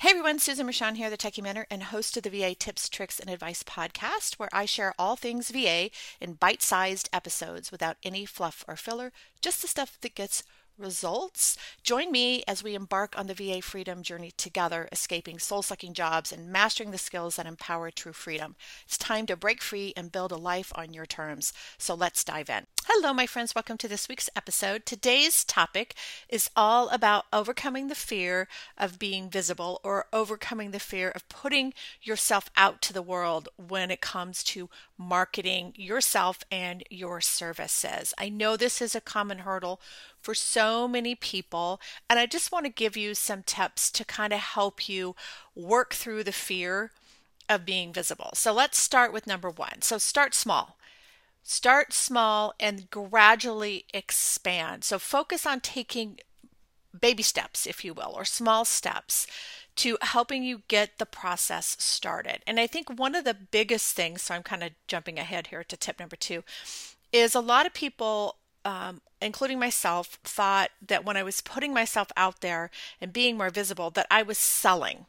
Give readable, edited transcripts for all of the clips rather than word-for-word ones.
Hey everyone, Susan Rashan here, the Techie Mentor and host of the VA Tips, Tricks, and Advice podcast, where I share all things VA in bite-sized episodes without any fluff or filler, just the stuff that gets results. Join me as we embark on the VA freedom journey together, escaping soul-sucking jobs and mastering the skills that empower true freedom. It's time to break free and build a life on your terms. So let's dive in. Hello, my friends. Welcome to this week's episode. Today's topic is all about overcoming the fear of being visible or overcoming the fear of putting yourself out to the world when it comes to marketing yourself and your services. I know this is a common hurdle for so many people, and I just want to give you some tips to kind of help you work through the fear of being visible. So let's start with number one. So start small. Start small and gradually expand. So focus on taking baby steps, if you will, or small steps to helping you get the process started. And I think one of the biggest things, so I'm kind of jumping ahead here to tip number two, is a lot of people, including myself, thought that when I was putting myself out there and being more visible, that I was selling.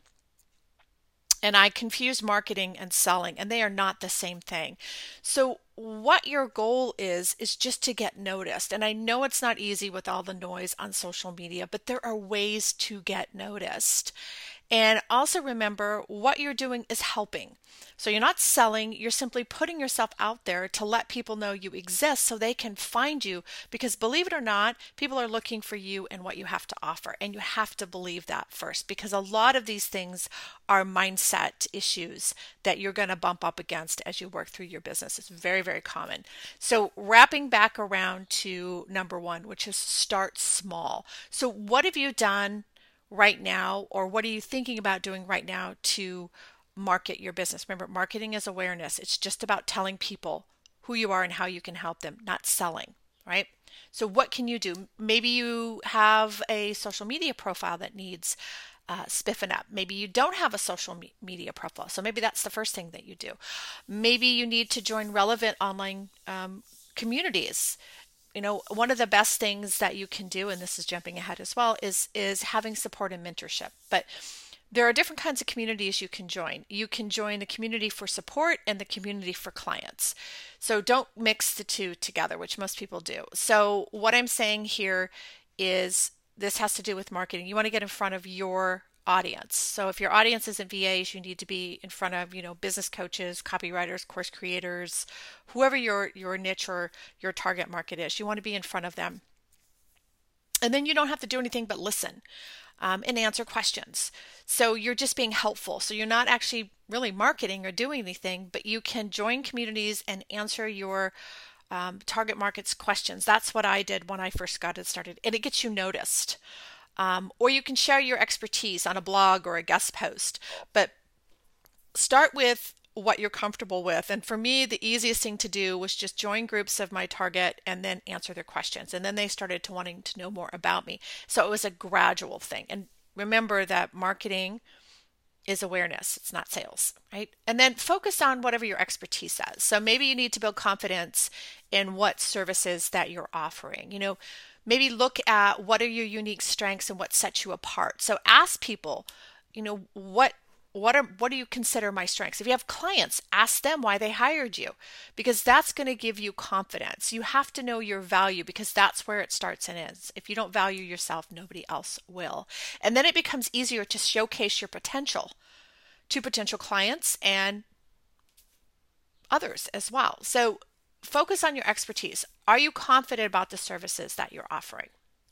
And I confuse marketing and selling, and they are not the same thing. So what your goal is just to get noticed. And I know it's not easy with all the noise on social media, but there are ways to get noticed. And also remember, what you're doing is helping. So you're not selling, you're simply putting yourself out there to let people know you exist so they can find you, because believe it or not, people are looking for you and what you have to offer. And you have to believe that first, because a lot of these things are mindset issues that you're going to bump up against as you work through your business. It's very, very common. So wrapping back around to number one, which is start small. So what have you done right now, or what are you thinking about doing right now to market your business? Remember, marketing is awareness. It's just about telling people who you are and how you can help them, not selling, right? So what can you do? Maybe you have a social media profile that needs spiffing up. Maybe you don't have a social media profile, so maybe that's the first thing that you do. Maybe you need to join relevant online communities. You know, one of the best things that you can do, and this is jumping ahead as well, is having support and mentorship. But there are different kinds of communities you can join. You can join the community for support and the community for clients. So don't mix the two together, which most people do. So what I'm saying here is this has to do with marketing. You want to get in front of your audience. So if your audience isn't VAs, you need to be in front of, business coaches, copywriters, course creators, whoever your niche or your target market is. You want to be in front of them. And then you don't have to do anything but listen and answer questions. So you're just being helpful. So you're not actually really marketing or doing anything, but you can join communities and answer your target market's questions. That's what I did when I first got it started, and it gets you noticed. Or you can share your expertise on a blog or a guest post, but start with what you're comfortable with. And for me, the easiest thing to do was just join groups of my target and then answer their questions. And then they started to wanting to know more about me. So it was a gradual thing. And remember that marketing is awareness. It's not sales, right? And then focus on whatever your expertise says. So maybe you need to build confidence in what services that you're offering. Maybe look at what are your unique strengths and what sets you apart. So ask people, what do you consider my strengths? If you have clients, ask them why they hired you, because that's going to give you confidence. You have to know your value, because that's where it starts and ends. If you don't value yourself, nobody else will. And then it becomes easier to showcase your potential to potential clients and others as well. So focus on your expertise. Are you confident about the services that you're offering?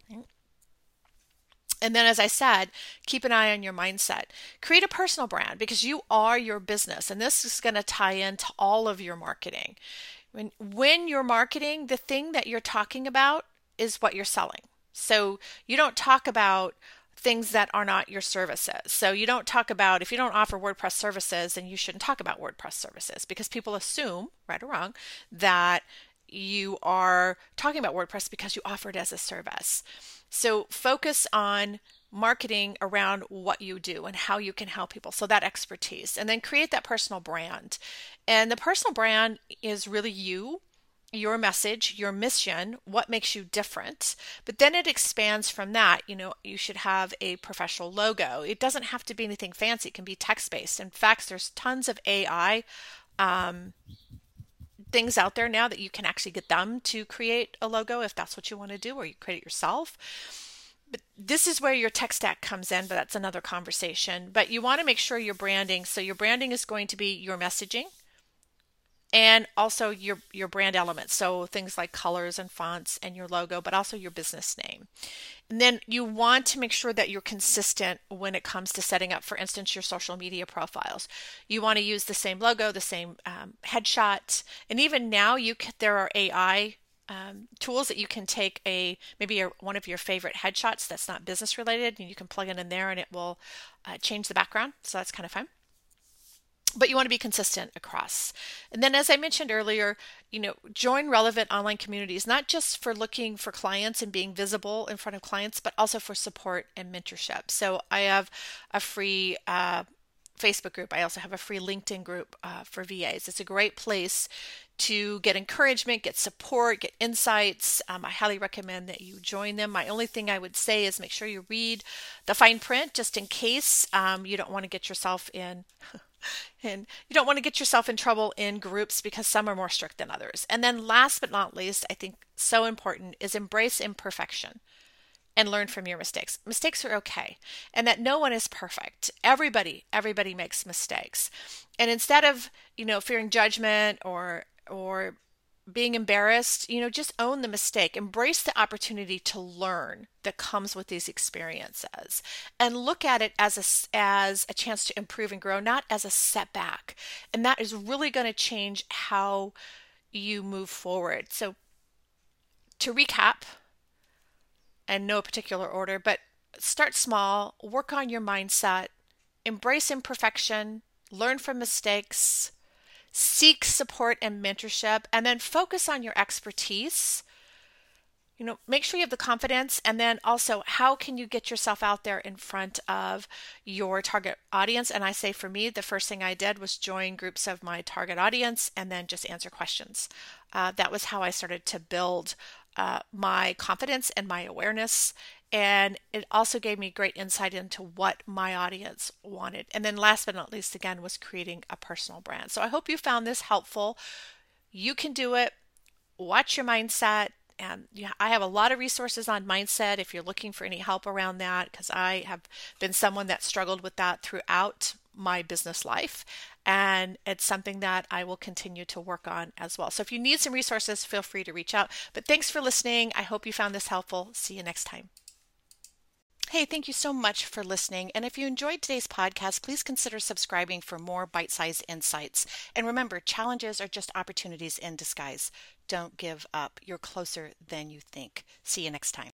And then, as I said, keep an eye on your mindset. Create a personal brand, because you are your business. And this is going to tie into all of your marketing. When you're marketing, the thing that you're talking about is what you're selling. So you don't talk about things that are not your services. So you don't talk about, if you don't offer WordPress services, then you shouldn't talk about WordPress services, because people assume, right or wrong, that you are talking about WordPress because you offer it as a service. So focus on marketing around what you do and how you can help people. So that expertise, and then create that personal brand. And the personal brand is really you your message, your mission, what makes you different. But then it expands from that. You should have a professional logo. It doesn't have to be anything fancy. It can be text-based. In fact, there's tons of AI things out there now that you can actually get them to create a logo if that's what you want to do, or you create it yourself. But this is where your tech stack comes in, but that's another conversation. But you want to make sure your branding, so your branding is going to be your messaging and also your brand elements. So things like colors and fonts and your logo, but also your business name. And then you want to make sure that you're consistent when it comes to setting up, for instance, your social media profiles. You want to use the same logo, the same headshot, and even now there are AI tools that you can take one of your favorite headshots that's not business related, and you can plug it in there, and it will change the background. So that's kind of fun. But you want to be consistent across. And then, as I mentioned earlier, join relevant online communities, not just for looking for clients and being visible in front of clients, but also for support and mentorship. So I have a free Facebook group. I also have a free LinkedIn group for VAs. It's a great place to get encouragement, get support, get insights. I highly recommend that you join them. My only thing I would say is make sure you read the fine print, just in case you don't want to get yourself in and you don't want to get yourself in trouble in groups, because some are more strict than others. And then last but not least, I think so important, is embrace imperfection and learn from your mistakes. Mistakes are okay, and that no one is perfect. Everybody makes mistakes. And instead of, fearing judgment or being embarrassed, just own the mistake. Embrace the opportunity to learn that comes with these experiences, and look at it as a chance to improve and grow, not as a setback. And that is really going to change how you move forward. So to recap, and no particular order, but start small, work on your mindset, embrace imperfection, learn from mistakes, seek support and mentorship, and then focus on your expertise. Make sure you have the confidence, and then also, how can you get yourself out there in front of your target audience? And I say, for me, the first thing I did was join groups of my target audience and then just answer questions. That was how I started to build my confidence and my awareness. And it also gave me great insight into what my audience wanted. And then last but not least, again, was creating a personal brand. So I hope you found this helpful. You can do it. Watch your mindset. And I have a lot of resources on mindset if you're looking for any help around that, because I have been someone that struggled with that throughout my business life. And it's something that I will continue to work on as well. So if you need some resources, feel free to reach out. But thanks for listening. I hope you found this helpful. See you next time. Hey, thank you so much for listening. And if you enjoyed today's podcast, please consider subscribing for more bite-sized insights. And remember, challenges are just opportunities in disguise. Don't give up. You're closer than you think. See you next time.